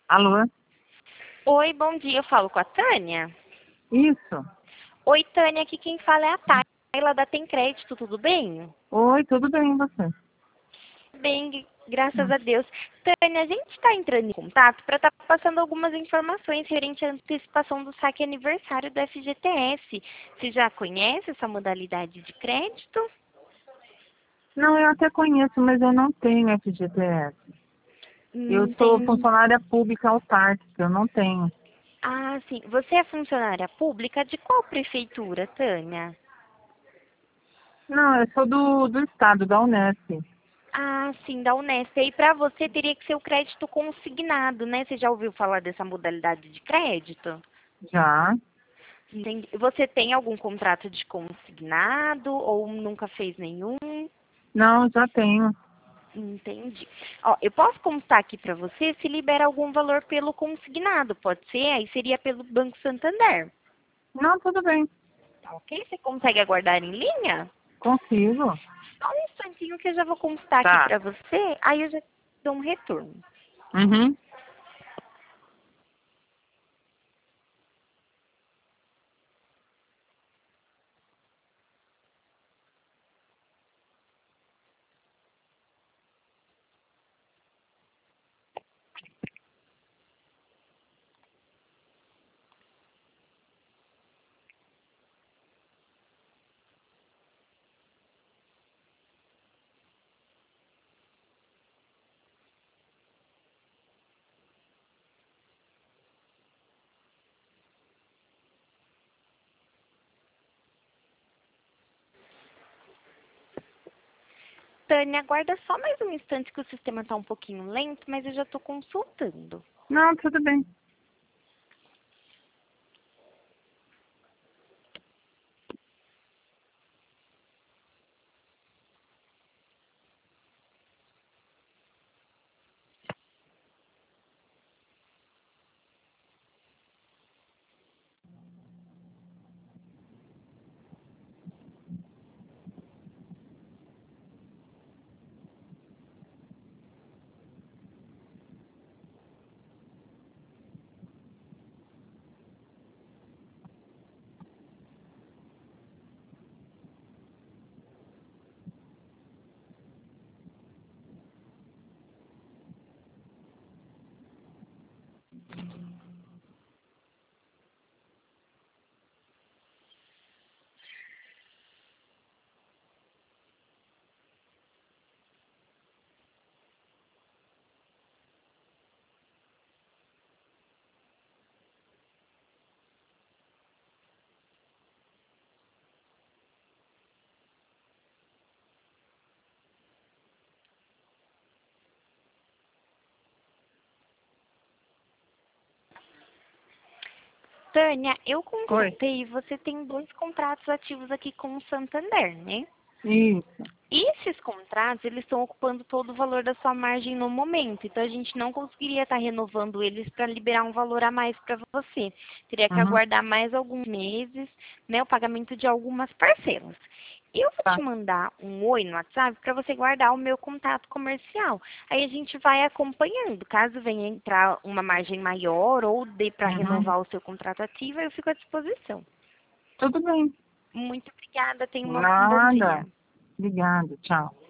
Alô? Oi, bom dia. Eu falo com a Tânia. Isso. Oi, Tânia. Aqui quem fala é a Tayla da Tem Crédito. Tudo bem? Oi, tudo bem, e você? Bem, graças Hum. a Deus. Tânia, a gente está entrando em contato para estar passando algumas informações referente à antecipação do saque aniversário do FGTS. Você já conhece essa modalidade de crédito? Não, eu até conheço, mas eu não tenho FGTS. Eu sou Tem. funcionária pública autárquica, eu não tenho. Ah, sim. Você é funcionária pública de qual prefeitura, Tânia? Não, eu sou do estado, da Unesp. Ah, sim, da Unesp. E para você teria que ser o crédito consignado, né? Você já ouviu falar dessa modalidade de crédito? Já? Entendi. Você tem algum contrato de consignado ou nunca fez nenhum? Não, já tenho. Entendi. Ó, eu posso contar aqui para você se libera algum valor pelo consignado, pode ser? Aí seria pelo Banco Santander. Não, tudo bem. Tá ok? Você consegue aguardar em linha? Consigo. Só um instantinho que eu já vou contar aqui Tá. para você, aí eu já dou um retorno. Uhum. Tânia, aguarda só mais um instante que o sistema está um pouquinho lento, mas eu já estou consultando. Não, tudo bem. Tânia, eu Oi. consultei e você tem dois contratos ativos aqui com o Santander, né? Isso. E esses contratos, eles estão ocupando todo o valor da sua margem no momento. Então, a gente não conseguiria estar renovando eles para liberar um valor a mais para você. Teria que Uhum. aguardar mais alguns meses, né, o pagamento de algumas parcelas. Eu vou te Tá. mandar um oi no WhatsApp para você guardar o meu contato comercial. Aí a gente vai acompanhando. Caso venha entrar uma margem maior ou dê para Uhum. renovar o seu contrato ativo, eu fico à disposição. Tudo bem. Muito obrigada, tenha um bom dia. Nada. Obrigada. Tchau.